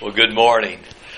Well, good morning.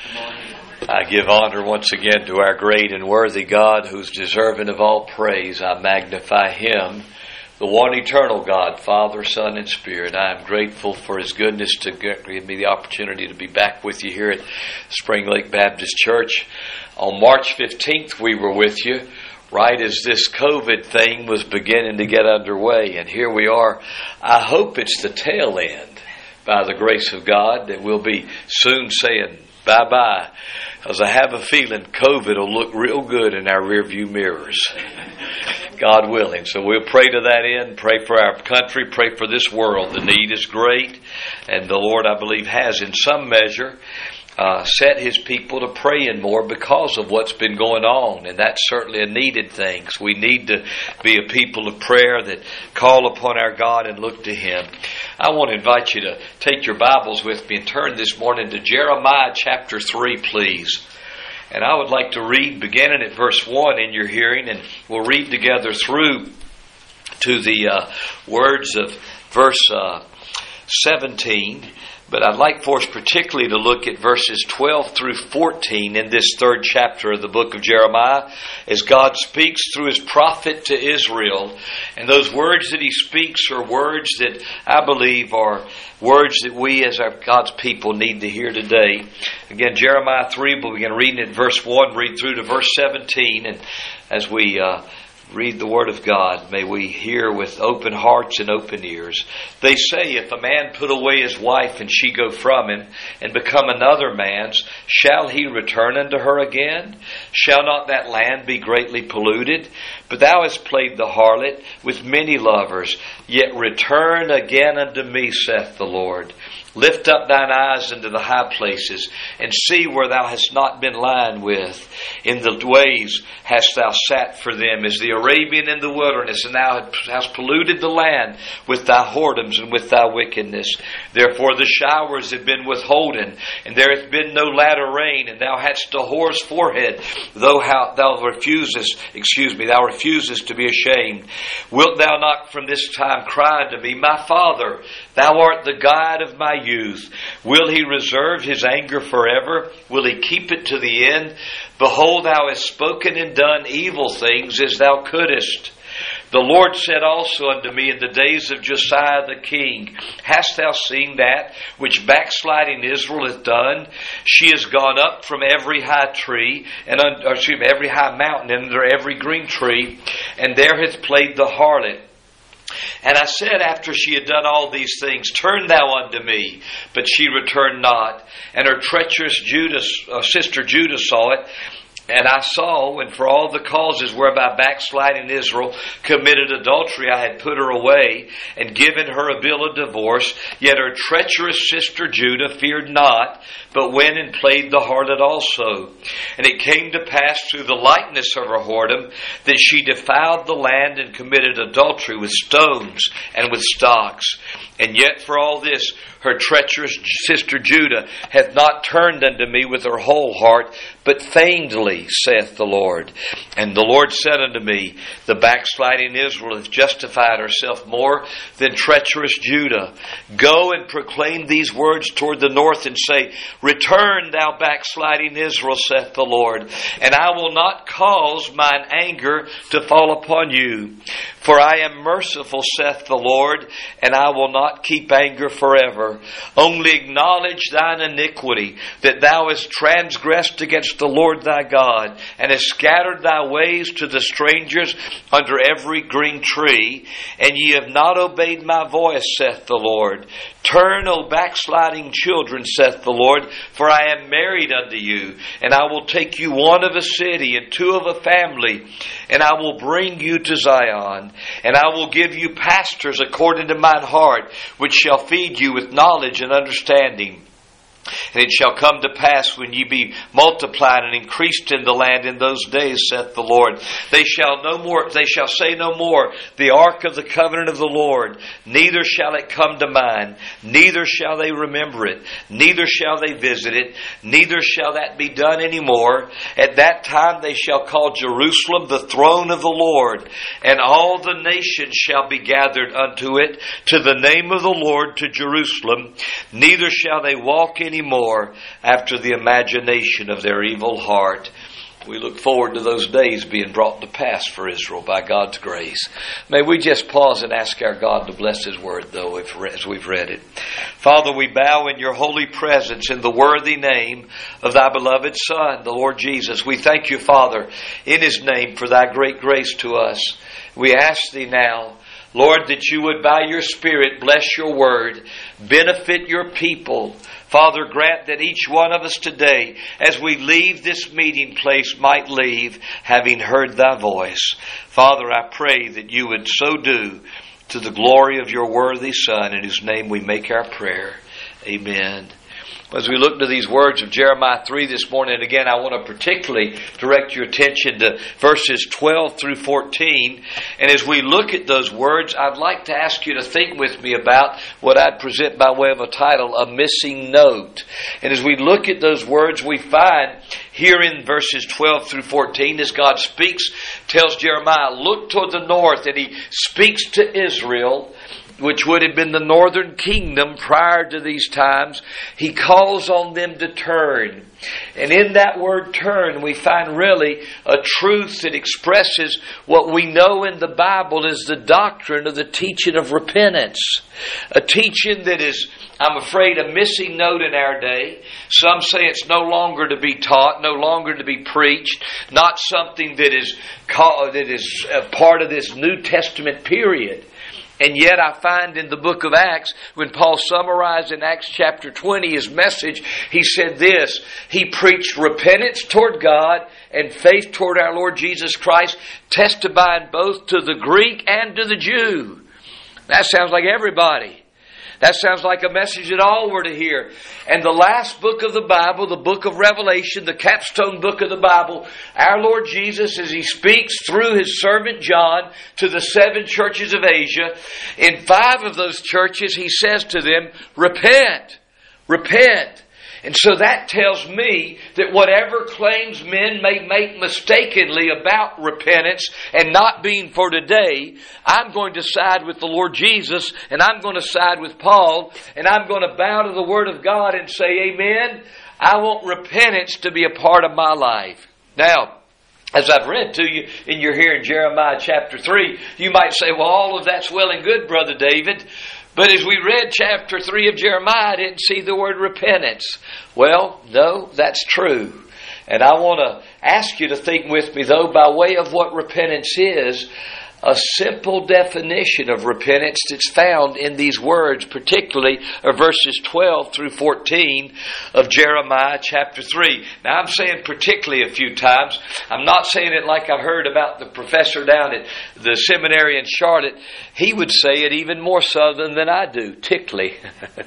I give honor once again to our great and worthy God, who's deserving of all praise. I magnify Him, the one eternal God, Father, Son, and Spirit. I am grateful for His goodness to give me the opportunity to be back with you here at Spring Lake Baptist Church. On March 15th, we were with you, right as this COVID thing was beginning to get underway. And here we are. I hope it's the tail end, by the grace of God, that we'll be soon saying bye-bye. Because I have a feeling COVID will look real good in our rearview mirrors. God willing. So we'll pray to that end, pray for our country, pray for this world. The need is great, and the Lord, I believe, has in some measure set His people to praying more because of what's been going on, and that's certainly a needed thing. So we need to be a people of prayer that call upon our God and look to Him. I want to invite you to take your Bibles with me and turn this morning to Jeremiah chapter 3, please. And I would like to read beginning at verse 1 in your hearing, and we'll read together through to the words of verse 17. But I'd like for us particularly to look at verses 12 through 14 in this third chapter of the book of Jeremiah, as God speaks through His prophet to Israel. And those words that He speaks are words that I believe are words that we as God's people need to hear today. Again, Jeremiah 3, we'll begin reading at verse 1, read through to verse 17. And as we read the Word of God, may we hear with open hearts and open ears. They say, if a man put away his wife and she go from him and become another man's, shall he return unto her again? Shall not that land be greatly polluted? But thou hast played the harlot with many lovers, yet return again unto me, saith the Lord. Lift up thine eyes into the high places, and see where thou hast not been lined with. In the ways hast thou sat for them, as the Arabian in the wilderness, and thou hast polluted the land with thy whoredoms and with thy wickedness. Therefore the showers have been withholden, and there hath been no latter rain, and thou hadst a whore's forehead, thou refusest to be ashamed. Wilt thou not from this time cry unto me, my Father, thou art the guide of my youth. Will He reserve His anger forever? Will He keep it to the end? Behold, thou hast spoken and done evil things as thou couldest. The Lord said also unto me in the days of Josiah the king, hast thou seen that which backsliding Israel hath done? She is gone up from every high tree, every high mountain, and under every green tree, and there hath played the harlot. And I said after she had done all these things, turn thou unto me. But she returned not. And her treacherous sister Judah saw it. And I saw, and for all the causes whereby backsliding Israel committed adultery, I had put her away and given her a bill of divorce. Yet her treacherous sister Judah feared not, but went and played the harlot also. And it came to pass through the likeness of her whoredom that she defiled the land and committed adultery with stones and with stocks. And yet for all this, her treacherous sister Judah hath not turned unto me with her whole heart, but feignedly, saith the Lord. And the Lord said unto me, the backsliding Israel hath justified herself more than treacherous Judah. Go and proclaim these words toward the north, and say, return, thou backsliding Israel, saith the Lord, and I will not cause mine anger to fall upon you. For I am merciful, saith the Lord, and I will not keep anger forever. Only acknowledge thine iniquity, that thou hast transgressed against the Lord thy God, and hast scattered thy ways to the strangers under every green tree, and ye have not obeyed my voice, saith the Lord. Turn, O backsliding children, saith the Lord, for I am married unto you, and I will take you one of a city and two of a family, and I will bring you to Zion, and I will give you pastors according to mine heart, which shall feed you with knowledge and understanding. And it shall come to pass when ye be multiplied and increased in the land in those days, saith the Lord, they shall say no more, the ark of the covenant of the Lord, neither shall it come to mind, neither shall they remember it, neither shall they visit it, neither shall that be done any more. At that time they shall call Jerusalem the throne of the Lord, and all the nations shall be gathered unto it, to the name of the Lord, to Jerusalem. Neither shall they walk any more restore after the imagination of their evil heart. We look forward to those days being brought to pass for Israel by God's grace. May we just pause and ask our God to bless His Word, though, as we've read it. Father, we bow in Your holy presence in the worthy name of Thy beloved Son, the Lord Jesus. We thank You, Father, in His name for Thy great grace to us. We ask Thee now, Lord, that You would by Your Spirit bless Your Word, benefit Your people. Father, grant that each one of us today, as we leave this meeting place, might leave having heard Thy voice. Father, I pray that You would so do to the glory of Your worthy Son, in whose name we make our prayer. Amen. As we look to these words of Jeremiah 3 this morning, and again, I want to particularly direct your attention to verses 12 through 14. And as we look at those words, I'd like to ask you to think with me about what I'd present by way of a title, A Missing Note. And as we look at those words, we find here in verses 12 through 14, as God speaks, tells Jeremiah, look toward the north, and He speaks to Israel, which would have been the northern kingdom prior to these times. He calls on them to turn. And in that word turn, we find really a truth that expresses what we know in the Bible is the doctrine of the teaching of repentance. A teaching that is, I'm afraid, a missing note in our day. Some say it's no longer to be taught, no longer to be preached, not something that is a part of this New Testament period. And yet I find in the book of Acts, when Paul summarized in Acts chapter 20 his message, he said this: he preached repentance toward God and faith toward our Lord Jesus Christ, testifying both to the Greek and to the Jew. That sounds like everybody. That sounds like a message that all were to hear. And the last book of the Bible, the book of Revelation, the capstone book of the Bible, our Lord Jesus, as He speaks through His servant John to the 7 churches of Asia, in 5 of those churches He says to them, repent, repent. And so that tells me that whatever claims men may make mistakenly about repentance and not being for today, I'm going to side with the Lord Jesus, and I'm going to side with Paul, and I'm going to bow to the Word of God and say, amen, I want repentance to be a part of my life. Now, as I've read to you, and you're here in Jeremiah chapter 3, you might say, well, all of that's well and good, Brother David. But as we read chapter 3 of Jeremiah, I didn't see the word repentance. Well, no, that's true. And I want to ask you to think with me, though, by way of what repentance is, a simple definition of repentance that's found in these words, particularly verses 12 through 14 of Jeremiah chapter 3. Now, I'm saying particularly a few times. I'm not saying it like I heard about the professor down at the seminary in Charlotte. He would say it even more southern than I do. Tickly.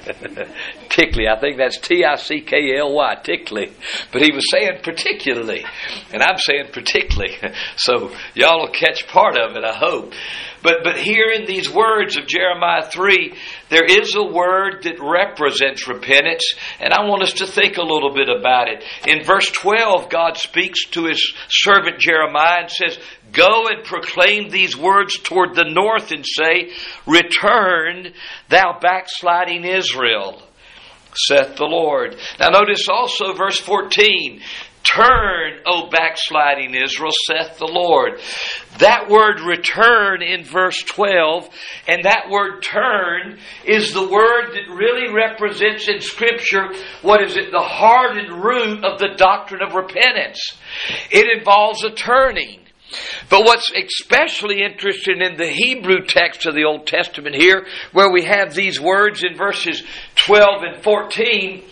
Tickly. I think that's Tickly. Tickly. But he was saying particularly. And I'm saying particularly. So y'all will catch part of it, I hope. But here in these words of Jeremiah 3, there is a word that represents repentance, and I want us to think a little bit about it. In verse 12, God speaks to His servant Jeremiah and says, go and proclaim these words toward the north and say, return, thou backsliding Israel, saith the Lord. Now notice also verse 14, turn, O backsliding Israel, saith the Lord. That word return in verse 12, and that word turn is the word that really represents in Scripture, what is it? The heart and root of the doctrine of repentance. It involves a turning. But what's especially interesting in the Hebrew text of the Old Testament here, where we have these words in verses 12 and 14,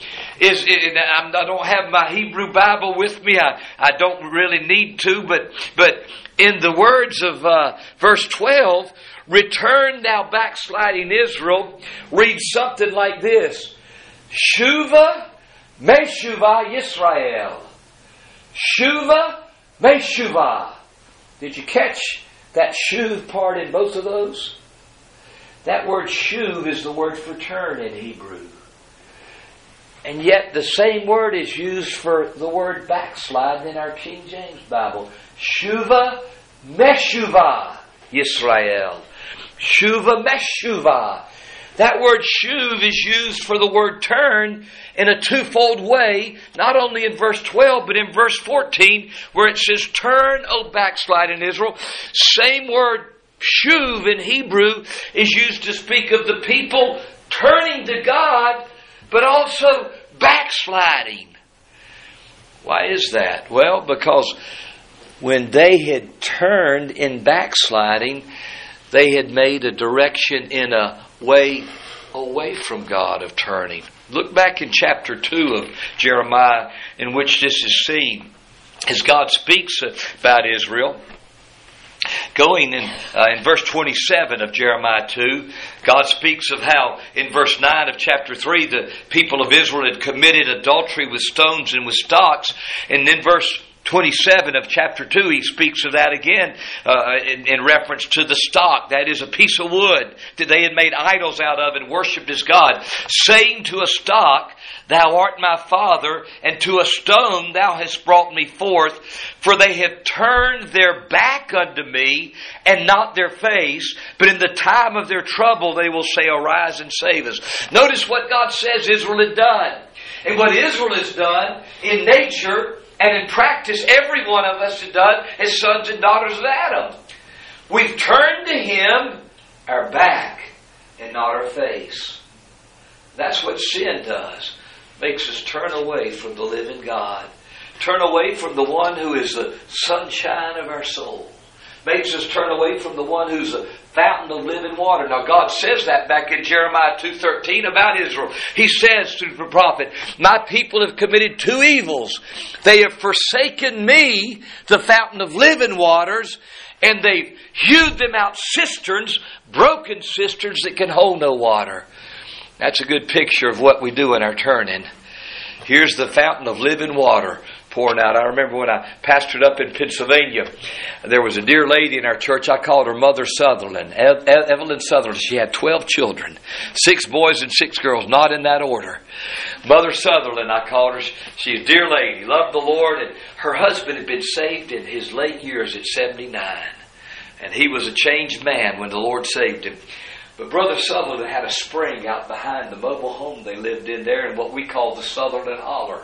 I don't have my Hebrew Bible with me. I don't really need to, but in the words of verse 12, return thou backsliding Israel, read something like this: Shuva Meshuvah Yisrael. Shuva Meshuvah. Did you catch that shuv part in both of those? That word shuv is the word for turn in Hebrew. And yet the same word is used for the word backslide in our King James Bible. Shuva Meshuvah Yisrael. Shuva Meshuvah. That word shuv is used for the word turn in a twofold way, not only in verse 12, but in verse 14, where it says, turn, O backsliding Israel. Same word, shuv in Hebrew, is used to speak of the people turning to God, but also backsliding. Why is that? Well, because when they had turned in backsliding, they had made a direction in a way away from God of turning. Look back in chapter 2 of Jeremiah, in which this is seen as God speaks about Israel. Going in verse 27 of Jeremiah 2, God speaks of how in verse 9 of chapter 3 the people of Israel had committed adultery with stones and with stocks. And in verse 27 of chapter 2, he speaks of that again in reference to the stock. That is a piece of wood that they had made idols out of and worshipped as God. Saying to a stock, Thou art my father, and to a stone thou hast brought me forth. For they have turned their back unto me, and not their face. But in the time of their trouble they will say, Arise and save us. Notice what God says Israel had done. And what Israel has done in nature and in practice, every one of us has done as sons and daughters of Adam. We've turned to Him our back and not our face. That's what sin does. Makes us turn away from the living God. Turn away from the one who is the sunshine of our soul. Makes us turn away from the one who's the fountain of living water. Now God says that back in Jeremiah 2:13 about Israel. He says to the prophet, My people have committed two evils. They have forsaken me, the fountain of living waters, and they've hewed them out cisterns, broken cisterns that can hold no water. That's a good picture of what we do in our turning. Here's the fountain of living water pouring out. I remember when I pastored up in Pennsylvania, there was a dear lady in our church. I called her Mother Sutherland, Evelyn Sutherland. She had 12 children, 6 boys and 6 girls, not in that order. Mother Sutherland, I called her. She's a dear lady, loved the Lord, and her husband had been saved in his late years at 79. And he was a changed man when the Lord saved him. But Brother Sutherland had a spring out behind the mobile home they lived in there in what we call the Sutherland Holler.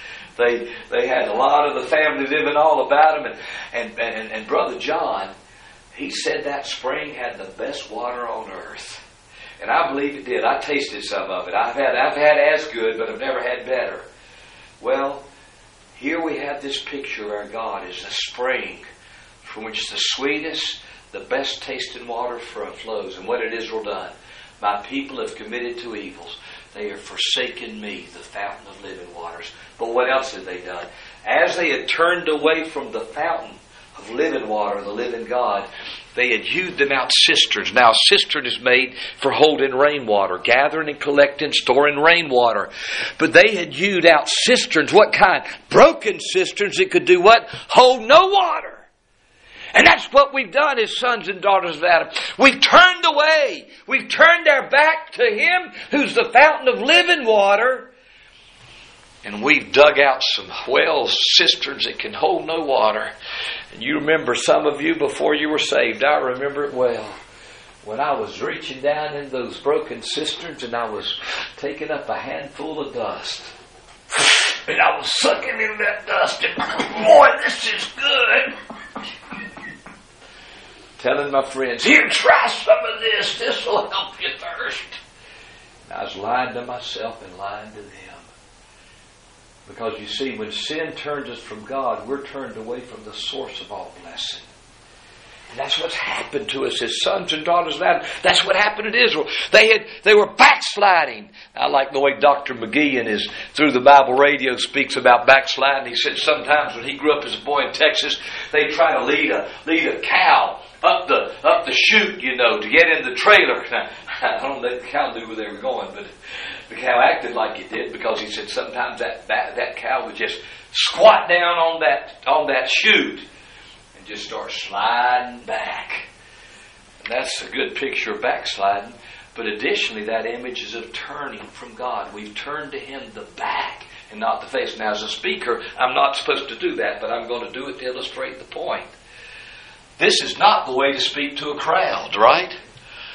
They had a lot of the family living all about them. And Brother John, he said that spring had the best water on earth. And I believe it did. I tasted some of it. I've had as good, but I've never had better. Well, here we have this picture of our God as the spring from which the sweetest, the best tasting water flows. And what had Israel done? My people have committed two evils. They have forsaken me, the fountain of living waters. But what else had they done? As they had turned away from the fountain of living water, the living God, they had hewed them out cisterns. Now, a cistern is made for holding rainwater, gathering and collecting, storing rainwater. But they had hewed out cisterns. What kind? Broken cisterns that could do what? Hold no water. And that's what we've done as sons and daughters of Adam. We've turned away. We've turned our back to Him who's the fountain of living water. And we've dug out some wells, cisterns that can hold no water. And you remember, some of you, before you were saved, I remember it well. When I was reaching down in those broken cisterns and I was taking up a handful of dust. And I was sucking in that dust and, boy, this is good. Telling my friends, here, try some of this. This will help you thirst. And I was lying to myself and lying to them. Because you see, when sin turns us from God, we're turned away from the source of all blessing. And that's what's happened to us as sons and daughters of Adam. That's what happened to Israel. They were backsliding. I like the way Dr. McGee in his Through the Bible Radio speaks about backsliding. He said sometimes when he grew up as a boy in Texas, they try to lead a cow up the chute, to get in the trailer. Now, I don't know if the cow knew where they were going, but the cow acted like it did, because he said sometimes that cow would just squat down on that chute and just start sliding back. And that's a good picture of backsliding. But additionally, that image is of turning from God. We've turned to Him the back and not the face. Now, as a speaker, I'm not supposed to do that, but I'm going to do it to illustrate the point. This is not the way to speak to a crowd, right?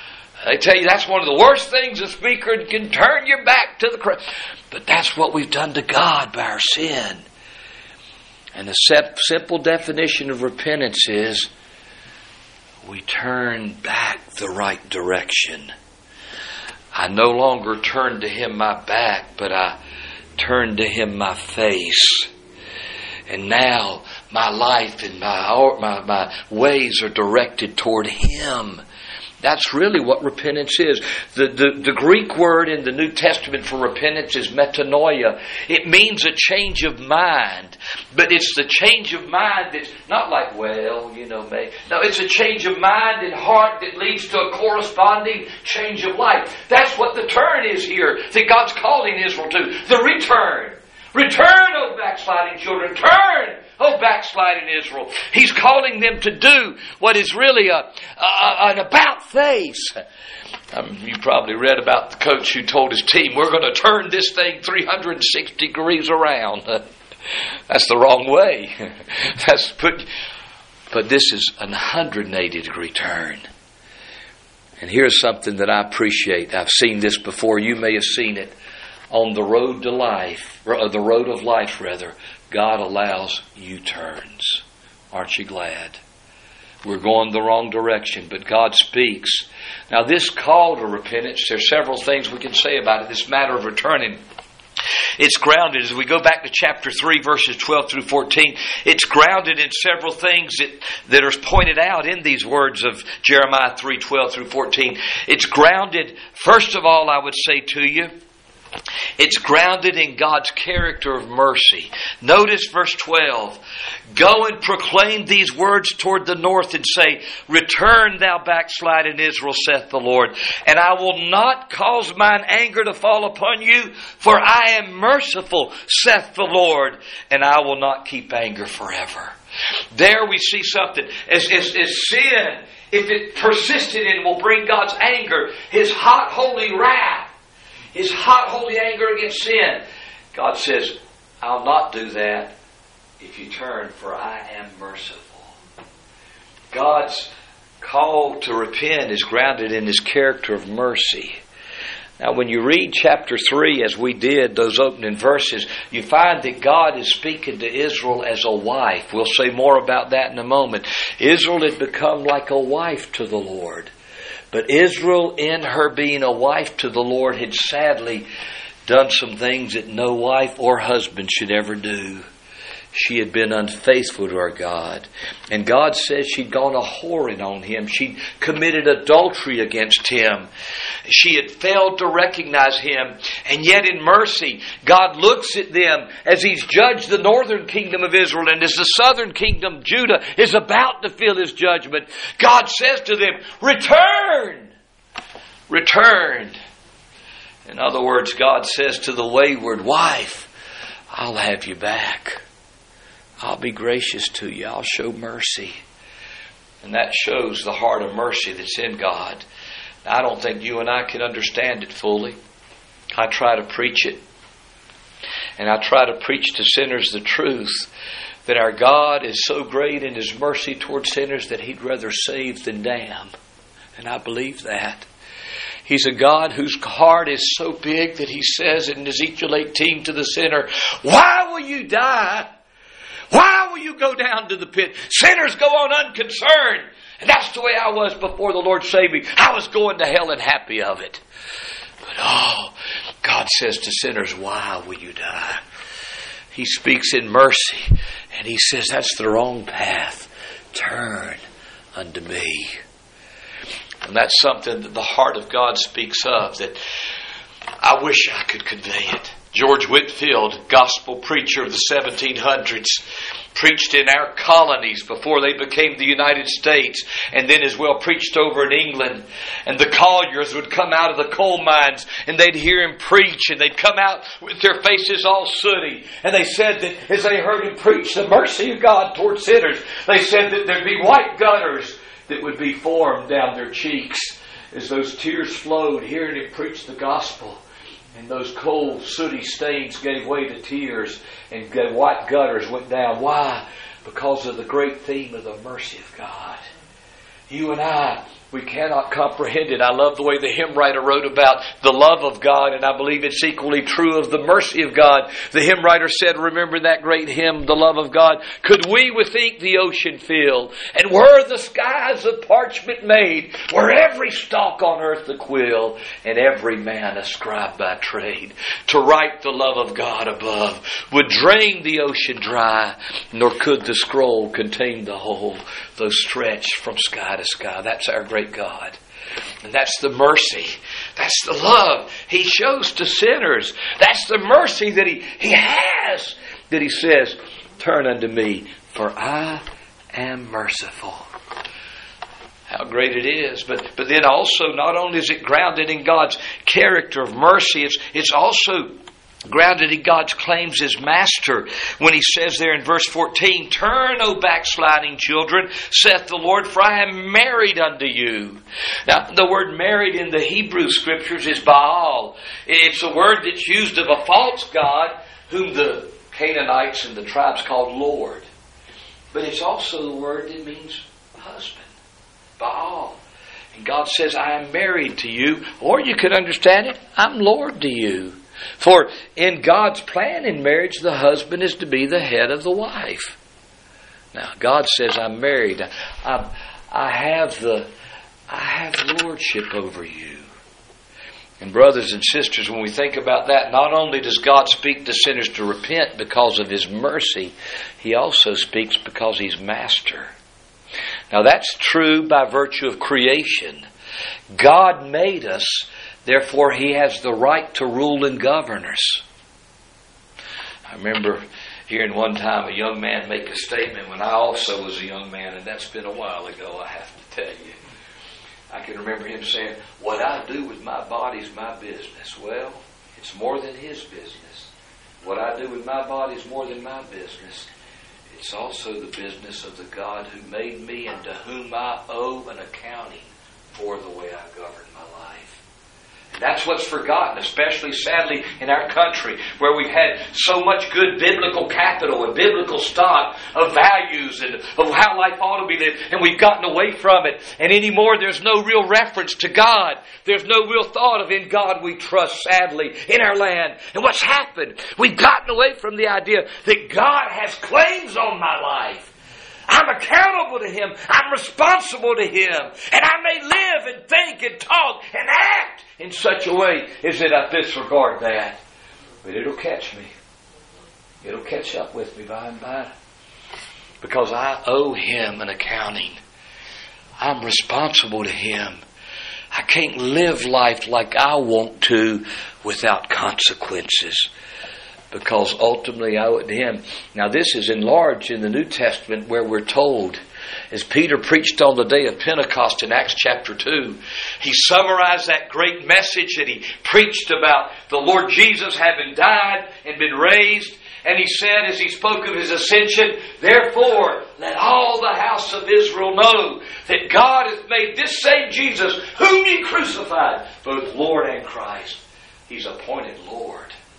They tell you that's one of the worst things a speaker can turn your back to the crowd. But that's what we've done to God by our sin. And the simple definition of repentance is we turn back the right direction. I no longer turn to Him my back, but I turn to Him my face. And now my life and my ways are directed toward Him. That's really what repentance is. The Greek word in the New Testament for repentance is metanoia. It means a change of mind. But it's the change of mind that's not like, maybe. No, it's a change of mind and heart that leads to a corresponding change of life. That's what the turn is here that God's calling Israel to. The return. Return, O backsliding children. Turn, O backsliding Israel. He's calling them to do what is really an about face. You probably read about the coach who told his team, we're going to turn this thing 360 degrees around. That's the wrong way. But this is a 180 degree turn. And here's something that I appreciate. I've seen this before. You may have seen it. On the road to life, or the road of life rather, God allows U-turns. Aren't you glad? We're going the wrong direction, but God speaks. Now this call to repentance, there's several things we can say about it. This matter of returning. It's grounded, as we go back to chapter 3, verses 12 through 14, it's grounded in several things that are pointed out in these words of Jeremiah 3, 12 through 14. It's grounded, first of all, I would say to you, it's grounded in God's character of mercy. Notice verse 12. Go and proclaim these words toward the north and say, return thou backsliding Israel, saith the Lord, and I will not cause mine anger to fall upon you, for I am merciful, saith the Lord, and I will not keep anger forever. There we see something. As sin, if it persisted in, will bring God's anger, His hot, holy wrath, His hot, holy anger against sin. God says, I'll not do that if you turn, for I am merciful. God's call to repent is grounded in His character of mercy. Now, when you read chapter 3, as we did, those opening verses, you find that God is speaking to Israel as a wife. We'll say more about that in a moment. Israel had become like a wife to the Lord. But Israel, in her being a wife to the Lord, had sadly done some things that no wife or husband should ever do. She had been unfaithful to her God. And God says she'd gone a-whoring on Him. She'd committed adultery against Him. She had failed to recognize Him. And yet in mercy, God looks at them as He's judged the northern kingdom of Israel. And as the southern kingdom, Judah, is about to feel His judgment, God says to them, return! Return! In other words, God says to the wayward wife, I'll have you back. I'll be gracious to you. I'll show mercy. And that shows the heart of mercy that's in God. Now, I don't think you and I can understand it fully. I try to preach it. And I try to preach to sinners the truth that our God is so great in His mercy toward sinners that He'd rather save than damn. And I believe that. He's a God whose heart is so big that He says in Ezekiel 18 to the sinner, why will you die? Why will you go down to the pit? Sinners go on unconcerned. And that's the way I was before the Lord saved me. I was going to hell and happy of it. But God says to sinners, why will you die? He speaks in mercy. And He says, that's the wrong path. Turn unto me. And that's something that the heart of God speaks of, that I wish I could convey it. George Whitefield, gospel preacher of the 1700s, preached in our colonies before they became the United States, and then as well preached over in England. And the colliers would come out of the coal mines and they'd hear him preach, and they'd come out with their faces all sooty. And they said that as they heard him preach the mercy of God toward sinners, they said that there'd be white gutters that would be formed down their cheeks as those tears flowed hearing him preach the gospel. And those cold, sooty stains gave way to tears, and white gutters went down. Why? Because of the great theme of the mercy of God. You and I We cannot comprehend it. I love the way the hymn writer wrote about the love of God, and I believe it's equally true of the mercy of God. The hymn writer said, remember that great hymn, The Love of God? Could we with ink the ocean fill, and were the skies of parchment made, were every stalk on earth a quill, and every man a scribe by trade, to write the love of God above, would drain the ocean dry, nor could the scroll contain the whole, though stretched from sky to sky. That's our great God. And that's the mercy. That's the love He shows to sinners. That's the mercy that He has. That He says, turn unto me, for I am merciful. How great it is. But then also, not only is it grounded in God's character of mercy, it's also grounded in God's claims as master. When He says there in verse 14, turn, O backsliding children, saith the Lord, for I am married unto you. Now, the word married in the Hebrew Scriptures is Baal. It's a word that's used of a false god whom the Canaanites and the tribes called Lord. But it's also the word that means husband. Baal. And God says, I am married to you. Or you could understand it, I'm Lord to you. For in God's plan in marriage, the husband is to be the head of the wife. Now, God says, I'm married. I have lordship over you. And brothers and sisters, when we think about that, not only does God speak to sinners to repent because of His mercy, He also speaks because He's master. Now, that's true by virtue of creation. God made us. Therefore, He has the right to rule and govern us. I remember hearing one time a young man make a statement when I also was a young man, and that's been a while ago, I have to tell you. I can remember him saying, what I do with my body is my business. Well, it's more than his business. What I do with my body is more than my business. It's also the business of the God who made me and to whom I owe an accounting for the way I govern my life. And that's what's forgotten, especially sadly in our country, where we've had so much good biblical capital and biblical stock of values and of how life ought to be lived, and we've gotten away from it. And anymore, there's no real reference to God. There's no real thought of in God we trust, sadly, in our land. And what's happened? We've gotten away from the idea that God has claims on my life. I'm accountable to Him. I'm responsible to Him. And I may live and think and talk and act in such a way as that I disregard that. But it'll catch me. It'll catch up with me by and by. Because I owe Him an accounting. I'm responsible to Him. I can't live life like I want to without consequences. Because ultimately I owe it to Him. Now this is enlarged in the New Testament where we're told, as Peter preached on the day of Pentecost in Acts chapter 2, he summarized that great message that he preached about the Lord Jesus having died and been raised. And he said, as he spoke of His ascension, therefore let all the house of Israel know that God hath made this same Jesus, whom ye crucified, both Lord and Christ. He's appointed Lord.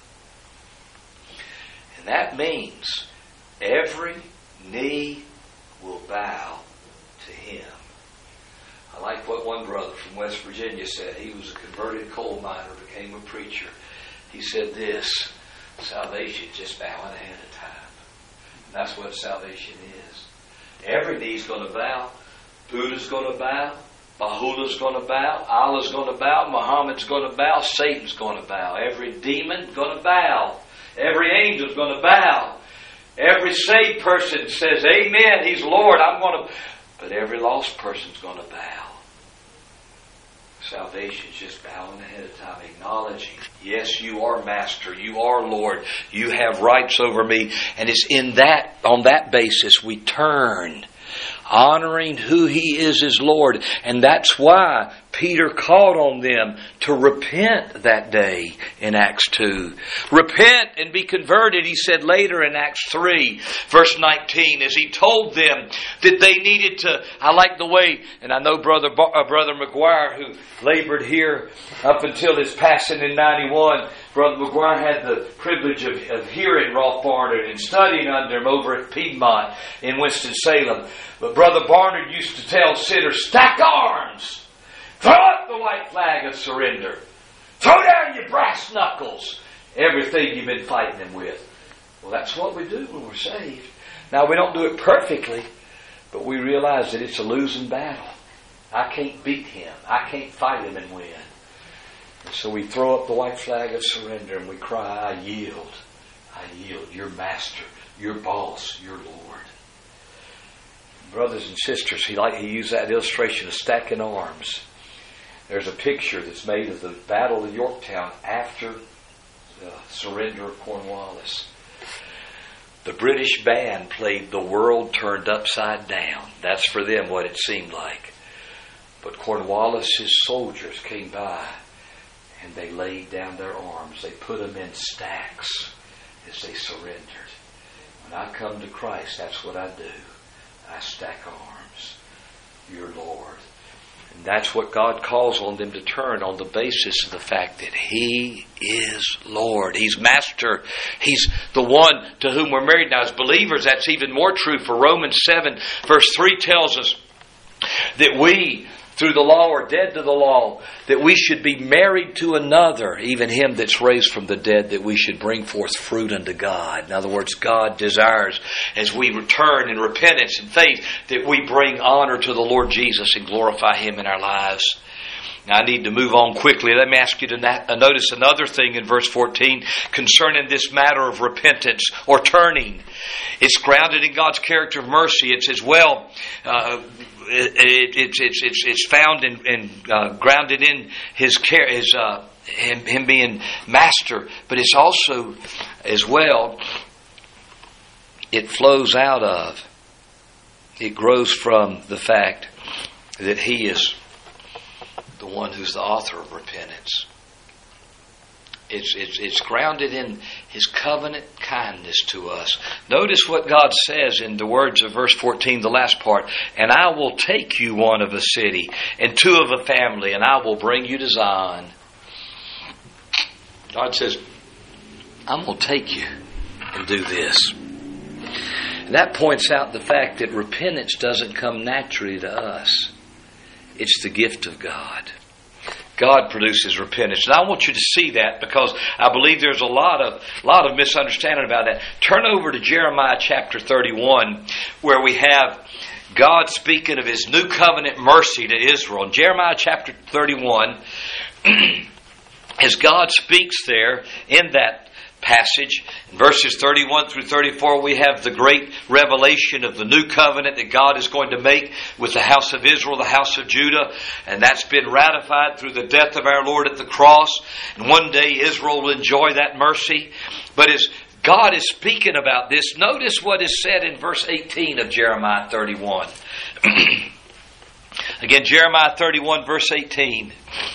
And that means every knee will bow to Him. I like what one brother from West Virginia said. He was a converted coal miner, became a preacher. He said this, salvation is just bowing ahead of time. And that's what salvation is. Every knee's going to bow. Buddha's going to bow. Bahula's going to bow. Allah's going to bow. Muhammad's going to bow. Satan's going to bow. Every demon going to bow. Every angel's going to bow. Every saved person says, amen, He's Lord, I'm going to... But every lost person's going to bow. Salvation's just bowing ahead of time, acknowledging, yes, you are Master, you are Lord, you have rights over me. And it's on that basis we turn, honoring who He is as Lord. And that's why Peter called on them to repent that day in Acts 2. Repent and be converted, he said later in Acts 3, verse 19, as he told them that they needed to, I like the way, and I know Brother McGuire, who labored here up until his passing in 91, Brother McGuire had the privilege of hearing Rolf Barnard and studying under him over at Piedmont in Winston-Salem. But Brother Barnard used to tell sinners, stack arms. Throw up the white flag of surrender. Throw down your brass knuckles. Everything you've been fighting them with. Well, that's what we do when we're saved. Now, we don't do it perfectly, but we realize that it's a losing battle. I can't beat him. I can't fight him and win. And so we throw up the white flag of surrender and we cry, I yield. I yield. Your master, your boss, your Lord. Brothers and sisters, he used that illustration of stacking arms. There's a picture that's made of the Battle of Yorktown after the surrender of Cornwallis. The British band played The World Turned Upside Down. That's for them what it seemed like. But Cornwallis's soldiers came by and they laid down their arms. They put them in stacks as they surrendered. When I come to Christ, that's what I do. I stack arms. Your Lord. And that's what God calls on them to turn on the basis of the fact that He is Lord. He's Master. He's the one to whom we're married. Now, as believers, that's even more true. For Romans 7 verse 3 tells us that we, through the law, are dead to the law, that we should be married to another, even him that's raised from the dead, that we should bring forth fruit unto God. In other words, God desires, as we return in repentance and faith, that we bring honor to the Lord Jesus and glorify Him in our lives. Now, I need to move on quickly. Let me ask you to notice another thing in verse 14 concerning this matter of repentance or turning. It's grounded in God's character of mercy. It's as well... It's found and grounded in His care, Him being Master, but it's also as well. It flows out of. It grows from the fact that He is the one who's the author of repentance. It's grounded in His covenant kindness to us. Notice what God says in the words of verse 14, the last part. And I will take you one of a city and two of a family, and I will bring you to Zion. God says, I'm going to take you and do this. And that points out the fact that repentance doesn't come naturally to us. It's the gift of God. God produces repentance. And I want you to see that because I believe there's a lot of misunderstanding about that. Turn over to Jeremiah chapter 31 where we have God speaking of His new covenant mercy to Israel. In Jeremiah chapter 31, as God speaks there in that passage, in verses 31 through 34, we have the great revelation of the new covenant that God is going to make with the house of Israel, the house of Judah, and that's been ratified through the death of our Lord at the cross. And one day Israel will enjoy that mercy. But as God is speaking about this, notice what is said in verse 18 of Jeremiah 31. Again, Jeremiah 31 verse 18.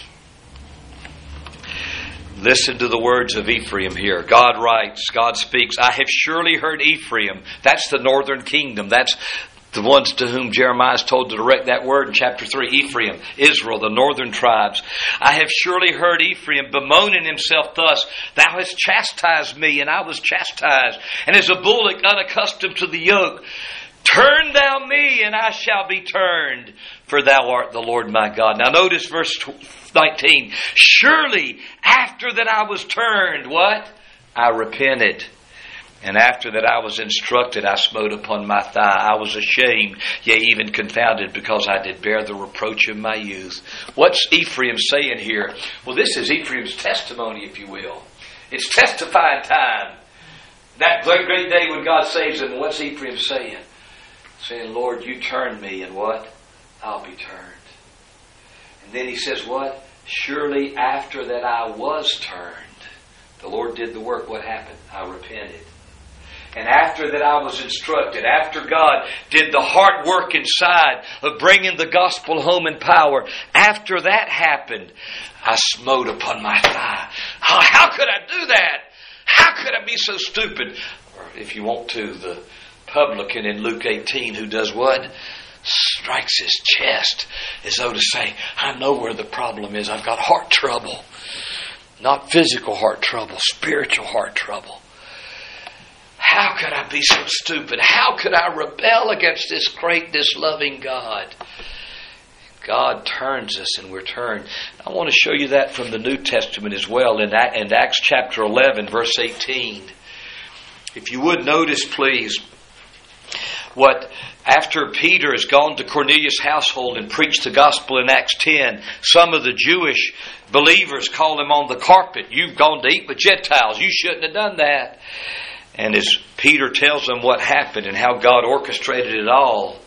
Listen to the words of Ephraim here. God writes, God speaks, I have surely heard Ephraim. That's the northern kingdom. That's the ones to whom Jeremiah is told to direct that word in chapter 3. Ephraim, Israel, the northern tribes. I have surely heard Ephraim bemoaning himself thus. Thou hast chastised me, and I was chastised. And as a bullock unaccustomed to the yoke, turn thou me, and I shall be turned, for thou art the Lord my God. Now notice verse 19. Surely after that I was turned, what? I repented. And after that I was instructed, I smote upon my thigh. I was ashamed, yea, even confounded, because I did bear the reproach of my youth. What's Ephraim saying here? Well, this is Ephraim's testimony, if you will. It's testifying time. That great day when God saves him, what's Ephraim saying? Saying, Lord, you turned me, and what? I'll be turned. And then he says what? Surely after that I was turned. The Lord did the work. What happened? I repented. And after that I was instructed. After God did the heart work inside of bringing the gospel home in power. After that happened, I smote upon my thigh. How could I do that? How could I be so stupid? Or if you want to, the publican in Luke 18 who does what? Strikes his chest as though to say, I know where the problem is. I've got heart trouble. Not physical heart trouble, spiritual heart trouble. How could I be so stupid? How could I rebel against this great, this loving God? God turns us and we're turned. I want to show you that from the New Testament as well in Acts chapter 11, verse 18. If you would notice, please, what after Peter has gone to Cornelius' household and preached the gospel in Acts 10, some of the Jewish believers call him on the carpet. You've gone to eat with Gentiles. You shouldn't have done that. And as Peter tells them what happened and how God orchestrated it all,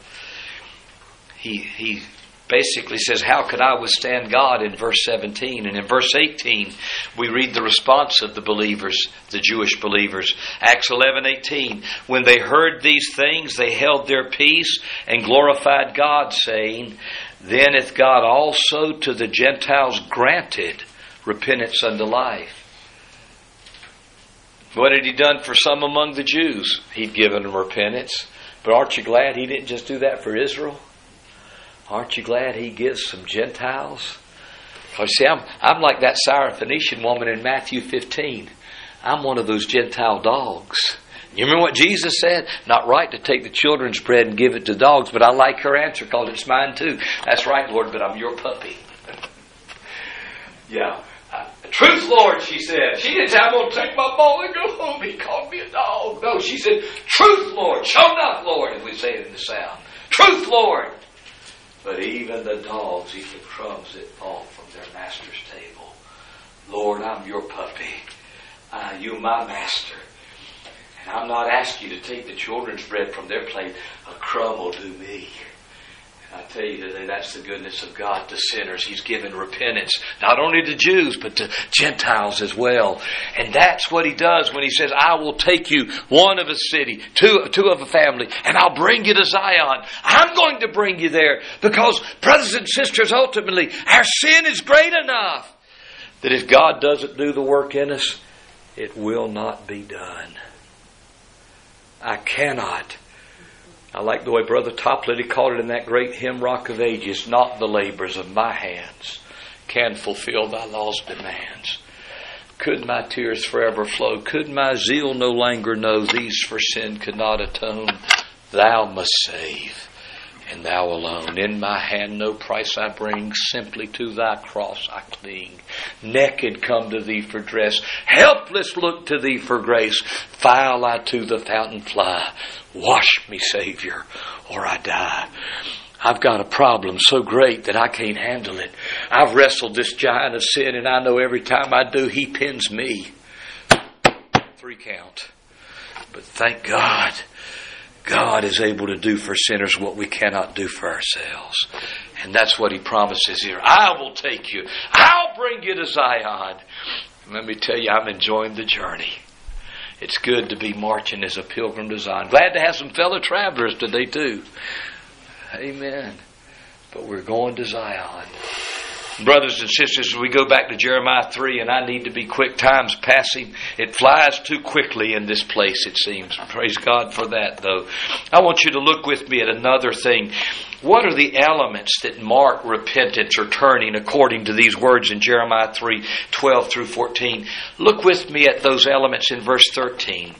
he basically says, how could I withstand God in verse 17? And in verse 18, we read the response of the believers, the Jewish believers. Acts 11:18, when they heard these things, they held their peace and glorified God, saying, then hath God also to the Gentiles granted repentance unto life. What had He done for some among the Jews? He'd given them repentance. But aren't you glad He didn't just do that for Israel? Aren't you glad He gives some Gentiles? Because see, I'm like that Syrophoenician woman in Matthew 15. I'm one of those Gentile dogs. You remember what Jesus said? Not right to take the children's bread and give it to dogs, but I like her answer because it's mine too. That's right, Lord, but I'm your puppy. Yeah. Truth, Lord, she said. She didn't say, I'm going to take my ball and go home. He called me a dog. No, she said, truth, Lord. Show enough, Lord, as we say it in the South. Truth, Lord. But even the dogs eat the crumbs that fall from their master's table. Lord, I'm your puppy. You're my master. And I'm not asking you to take the children's bread from their plate. A crumb will do me. And I tell you today, that's the goodness of God to sinners. He's given repentance, not only to Jews, but to Gentiles as well. And that's what He does when He says, I will take you, one of a city, two of a family, and I'll bring you to Zion. I'm going to bring you there because, brothers and sisters, ultimately, our sin is great enough that if God doesn't do the work in us, it will not be done. I cannot. I like the way Brother Toplady called it in that great hymn, Rock of Ages, not the labors of my hands can fulfill thy law's demands. Could my tears forever flow? Could my zeal no longer know these for sin could not atone? Thou must save, and thou alone. In my hand no price I bring, simply to thy cross I cling. Naked come to thee for dress, helpless look to thee for grace. Foul I to the fountain fly. Wash me, Savior, or I die. I've got a problem so great that I can't handle it. I've wrestled this giant of sin, and I know every time I do, he pins me. 3 count. But thank God, God is able to do for sinners what we cannot do for ourselves. And that's what He promises here. I will take you. I'll bring you to Zion. And let me tell you, I'm enjoying the journey. It's good to be marching as a pilgrim to Zion. Glad to have some fellow travelers today too. Amen. But we're going to Zion. Brothers and sisters, as we go back to Jeremiah 3, and I need to be quick, time's passing. It flies too quickly in this place, it seems. Praise God for that, though. I want you to look with me at another thing. What are the elements that mark repentance or turning according to these words in Jeremiah 3, 12 through 14? Look with me at those elements in verse 13.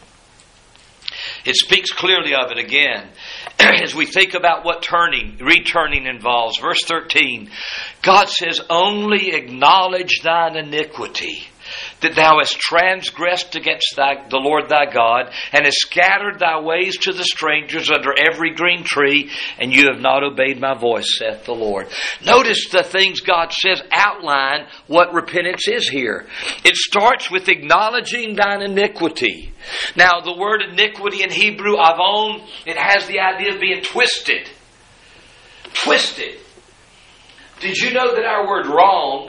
It speaks clearly of it again as we think about what returning involves. Verse 13, God says, only acknowledge thine iniquity, that thou hast transgressed against the Lord thy God, and hast scattered thy ways to the strangers under every green tree, and you have not obeyed my voice, saith the Lord. Notice the things God says outline what repentance is here. It starts with acknowledging thine iniquity. Now, the word iniquity in Hebrew, avon, it has the idea of being twisted. Twisted. Did you know that our word wrong,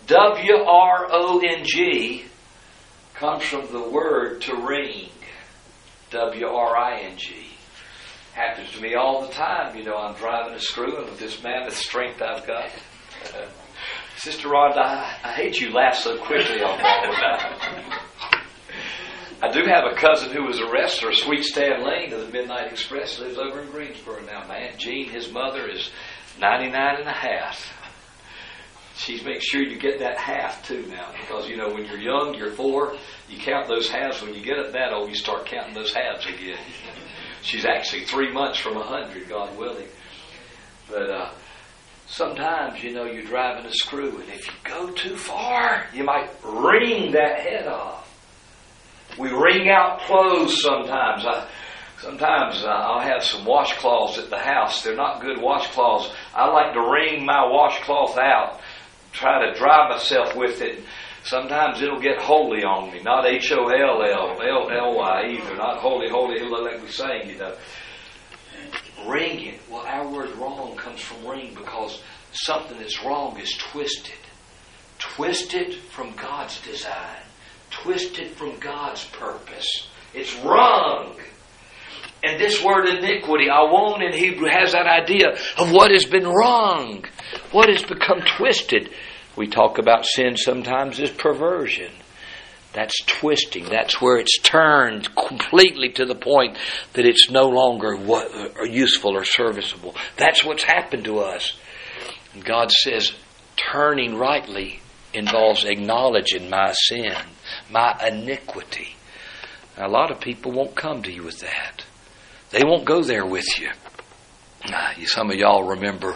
W-R-O-N-G, comes from the word to ring, W-R-I-N-G. Happens to me all the time. You know, I'm driving a screw, and with this mammoth strength I've got. Sister Rhonda, I hate you laugh so quickly on that. I do have a cousin who was a wrestler, Sweet Stan Lane of the Midnight Express, lives over in Greensboro now. My Aunt Jean, his mother, is 99 and a half. She makes sure you get that half too now, because you know when you're young, you're 4, you count those halves. When you get up that old, you start counting those halves again. She's actually 3 months from 100, God willing. But Sometimes, you're driving a screw, and if you go too far, you might wring that head off. We wring out clothes sometimes. I'll have some washcloths at the house. They're not good washcloths. I like to wring my washcloth out, try to dry myself with it. Sometimes it'll get holy on me. Not Hollly either. Not holy, like we sang, Wring it. Well, our word wrong comes from wring because something that's wrong is twisted. Twisted from God's design. Twisted from God's purpose. It's wrong. And this word iniquity, awon in Hebrew, has that idea of what has been wrong. What has become twisted. We talk about sin sometimes as perversion. That's twisting. That's where it's turned completely to the point that it's no longer useful or serviceable. That's what's happened to us. And God says, turning rightly involves acknowledging my sin, my iniquity. Now, a lot of people won't come to you with that. They won't go there with you. Some of y'all remember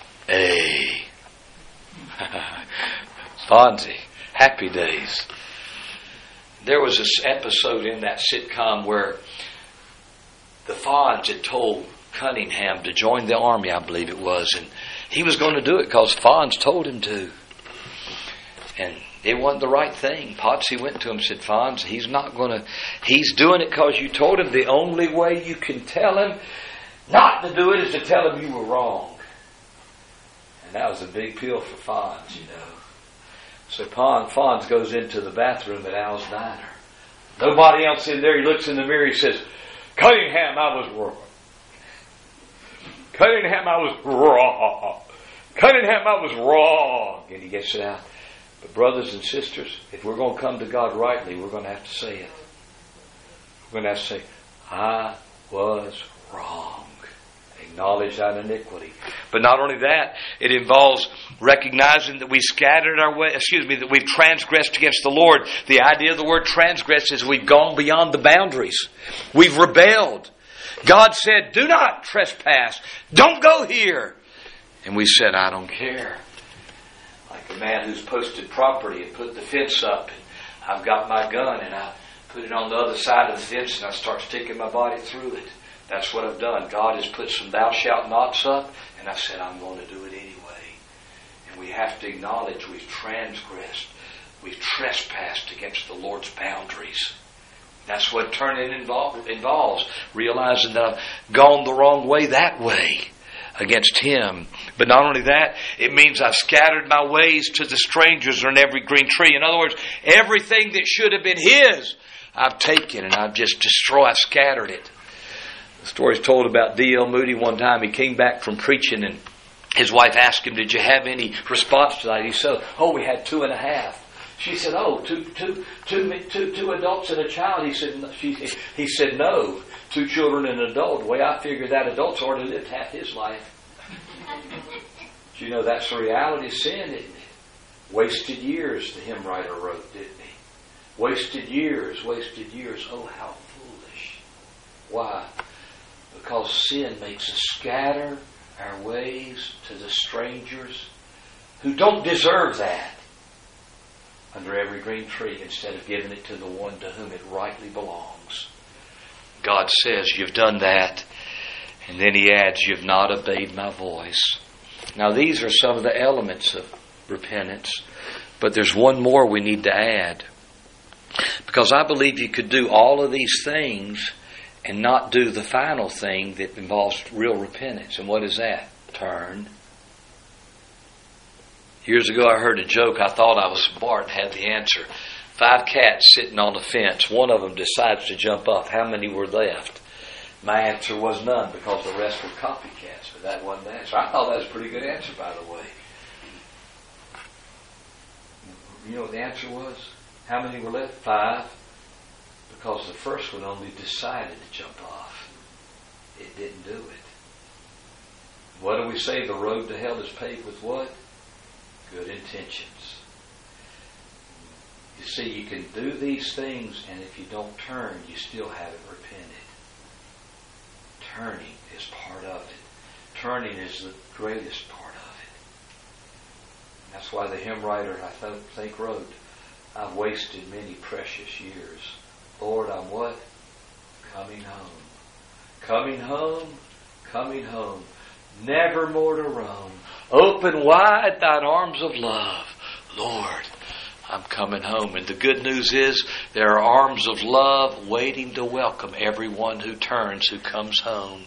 Fonzie, Happy Days. There was this episode in that sitcom where the Fonz had told Cunningham to join the army, I believe it was, and he was going to do it because Fonz told him to. And it wasn't the right thing. Potsy went to him and said, Fonz, he's doing it because you told him. The only way you can tell him not to do it is to tell him you were wrong. And that was a big pill for Fonz, So Fonz goes into the bathroom at Al's Diner. Nobody else in there. He looks in the mirror. He says, Cunningham, I was wrong. Cunningham, I was wrong. Cunningham, I was wrong. And he gets it out. But brothers and sisters, if we're going to come to God rightly, we're going to have to say it. We're going to have to say, I was wrong. Acknowledge that iniquity. But not only that, it involves recognizing that we scattered our way, that we've transgressed against the Lord. The idea of the word transgress is we've gone beyond the boundaries. We've rebelled. God said, do not trespass. Don't go here. And we said, I don't care. Like a man who's posted property and put the fence up. And I've got my gun and I put it on the other side of the fence and I start sticking my body through it. That's what I've done. God has put some thou shalt nots up, and I said, I'm going to do it anyway. And we have to acknowledge we've transgressed. We've trespassed against the Lord's boundaries. That's what turning involves. Realizing that I've gone the wrong way that way against Him. But not only that, it means I've scattered my ways to the strangers on every green tree. In other words, everything that should have been His, I've taken and I've just destroyed, I've scattered it. The story's told about D.L. Moody one time. He came back from preaching and his wife asked him, did you have any response to that? He said, we had 2.5. She said, two adults and a child. He said, no, 2 children and an adult. The way I figure that adult's already lived half his life. But that's the reality of sin, isn't it? Wasted years, the hymn writer wrote, didn't he? Wasted years. Oh, how foolish. Why? Because sin makes us scatter our ways to the strangers who don't deserve that under every green tree instead of giving it to the one to whom it rightly belongs. God says, you've done that. And then He adds, you've not obeyed my voice. Now these are some of the elements of repentance. But there's one more we need to add. Because I believe you could do all of these things and not do the final thing that involves real repentance. And what is that? Turn. Years ago I heard a joke. I thought I was smart and had the answer. 5 cats sitting on the fence. One of them decides to jump off. How many were left? My answer was none because the rest were copycats. But that wasn't the answer. I thought that was a pretty good answer, by the way. You know what the answer was? How many were left? 5. Because the first one only decided to jump off. It didn't do it. What do we say? The road to hell is paved with what? Good intentions. You see, you can do these things, and if you don't turn, you still haven't repented. Turning is part of it. Turning is the greatest part of it. That's why the hymn writer, I think, wrote, I've wasted many precious years. Lord, I'm what? Coming home. Coming home, coming home. Never more to roam. Open wide thine arms of love. Lord, I'm coming home. And the good news is there are arms of love waiting to welcome everyone who turns, who comes home.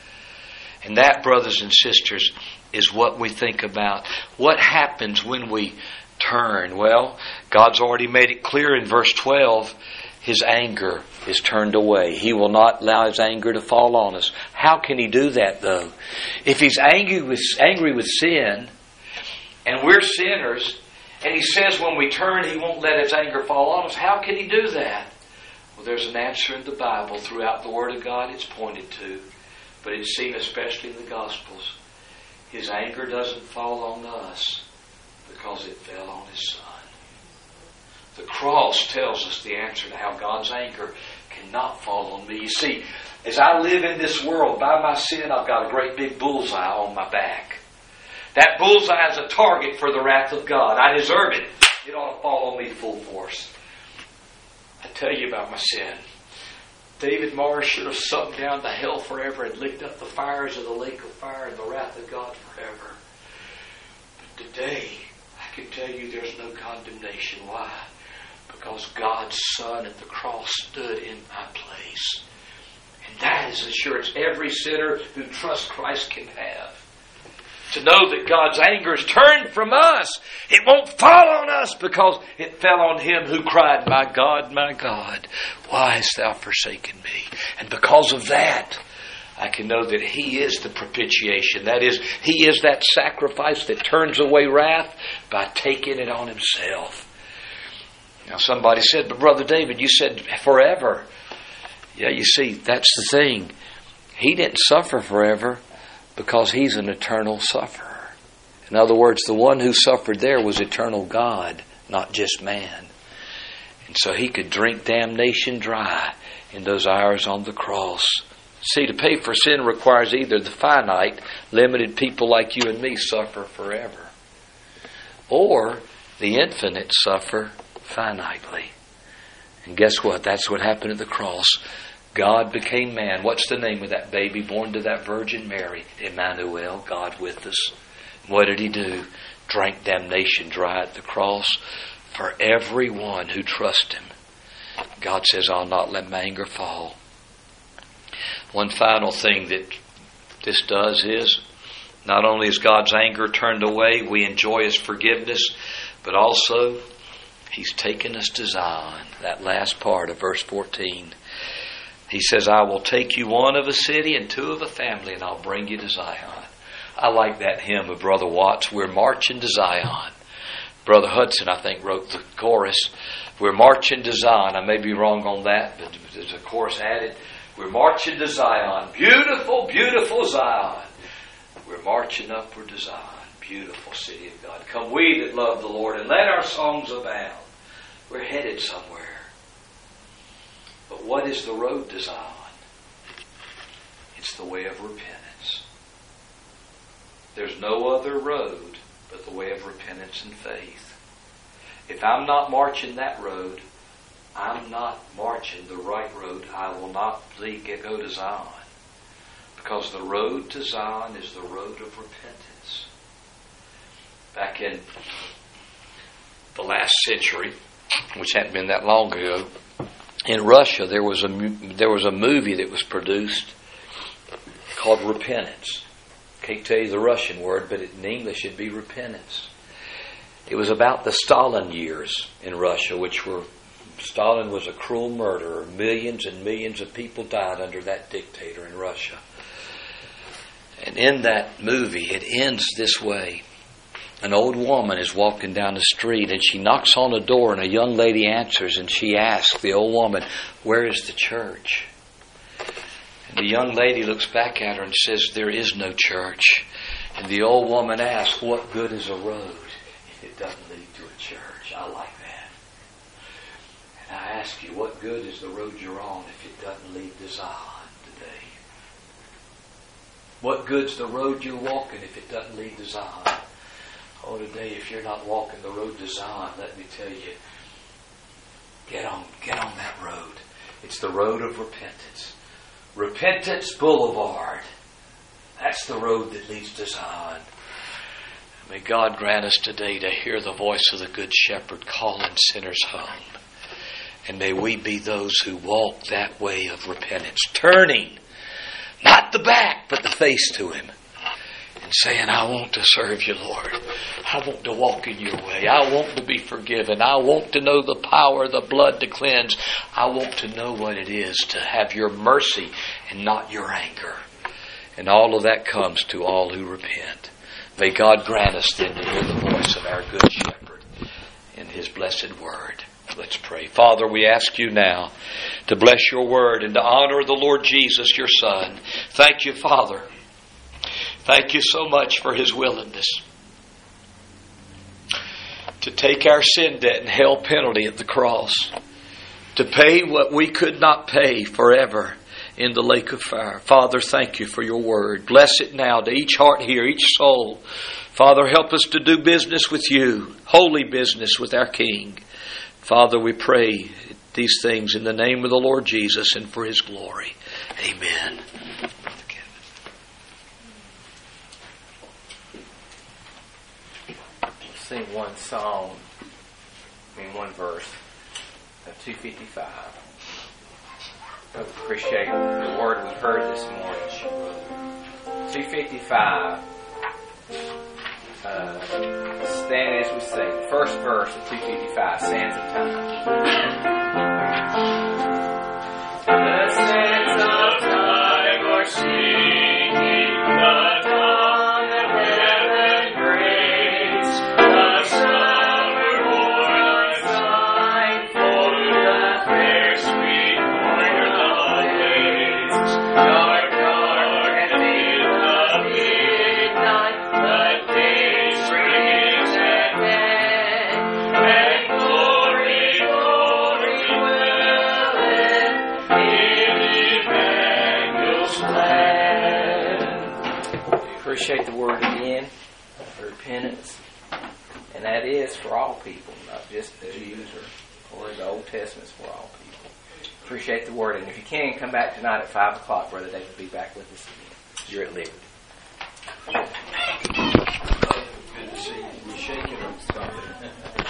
And that, brothers and sisters, is what we think about. What happens when we turn? Well, God's already made it clear in verse 12. His anger is turned away. He will not allow His anger to fall on us. How can He do that, though? If He's angry with sin, and we're sinners, and He says when we turn He won't let His anger fall on us, how can He do that? Well, there's an answer in the Bible. Throughout the Word of God it's pointed to. But it's seen especially in the Gospels. His anger doesn't fall on us because it fell on His Son. The cross tells us the answer to how God's anger cannot fall on me. You see, as I live in this world by my sin, I've got a great big bullseye on my back. That bullseye is a target for the wrath of God. I deserve it. It ought to fall on me full force. I tell you about my sin. David Morris should have sunk down to hell forever and licked up the fires of the lake of fire and the wrath of God forever. But today, I can tell you there's no condemnation. Why? Because God's Son at the cross stood in my place. And that is assurance every sinner who trusts Christ can have. To know that God's anger is turned from us. It won't fall on us because it fell on Him who cried, my God, why hast Thou forsaken me? And because of that, I can know that He is the propitiation. That is, He is that sacrifice that turns away wrath by taking it on Himself. Now somebody said, but Brother David, you said forever. Yeah, you see, that's the thing. He didn't suffer forever because He's an eternal sufferer. In other words, the one who suffered there was eternal God, not just man. And so He could drink damnation dry in those hours on the cross. See, to pay for sin requires either the finite, limited people like you and me suffer forever, or the infinite suffer finitely. And guess what? That's what happened at the cross. God became man. What's the name of that baby born to that Virgin Mary? Emmanuel, God with us. What did He do? Drank damnation dry at the cross for everyone who trusts Him. God says, I'll not let my anger fall. One final thing that this does is, not only is God's anger turned away, we enjoy His forgiveness, but also He's taken us to Zion. That last part of verse 14. He says, I will take you one of a city and two of a family, and I'll bring you to Zion. I like that hymn of Brother Watts, We're Marching to Zion. Brother Hudson, I think, wrote the chorus, We're marching to Zion. I may be wrong on that, but there's a chorus added. We're marching to Zion. Beautiful, beautiful Zion. We're marching upward to Zion. Beautiful city of God. Come we that love the Lord, and let our songs abound. We're headed somewhere. But what is the road to Zion? It's the way of repentance. There's no other road but the way of repentance and faith. If I'm not marching that road, I'm not marching the right road. I will not go to Zion. Because the road to Zion is the road of repentance. Back in the last century, which hadn't been that long ago, in Russia there was a movie that was produced called Repentance. Can't tell you the Russian word, but in English it'd be repentance. It was about the Stalin years in Russia, Stalin was a cruel murderer. Millions and millions of people died under that dictator in Russia. And in that movie, it ends this way. An old woman is walking down the street and she knocks on a door and a young lady answers and she asks the old woman, where is the church? And the young lady looks back at her and says, there is no church. And the old woman asks, what good is a road if it doesn't lead to a church? I like that. And I ask you, what good is the road you're on if it doesn't lead to Zion today? What good's the road you're walking if it doesn't lead to Zion? Oh, today, if you're not walking the road to Zion, let me tell you, get on that road. It's the road of repentance. Repentance Boulevard. That's the road that leads to Zion. May God grant us today to hear the voice of the Good Shepherd calling sinners home. And may we be those who walk that way of repentance, turning not the back, but the face to Him, and saying, I want to serve you, Lord. I want to walk in your way. I want to be forgiven. I want to know the power of the blood to cleanse. I want to know what it is to have your mercy and not your anger. And all of that comes to all who repent. May God grant us then to hear the voice of our Good Shepherd in His blessed word. Let's pray. Father, we ask you now to bless your word and to honor the Lord Jesus, your Son. Thank you, Father. Thank you so much for His willingness to take our sin debt and hell penalty at the cross, to pay what we could not pay forever in the lake of fire. Father, thank you for your word. Bless it now to each heart here, each soul. Father, help us to do business with you, holy business with our King. Father, we pray these things in the name of the Lord Jesus and for His glory. Amen. Sing one song, one verse of 255. I appreciate the word we heard this morning. 255. Stand as we sing. The first verse of 255, Sands of Time. The sands of time are singing the dawn that heaven brings. The summer morning shine for the fair sweet morn of days. Dark, dark, and in the midnight, the day springs at hand. And glory, glory dwelleth in Emmanuel's land. Appreciate the word again, repentance. And that is for all people, not just the Jews or the Old Testament, it's for all people. Appreciate the word. And if you can, come back tonight at 5 o'clock. Brother David will be back with us again. You're at liberty. Good to see you. You're shaking or something.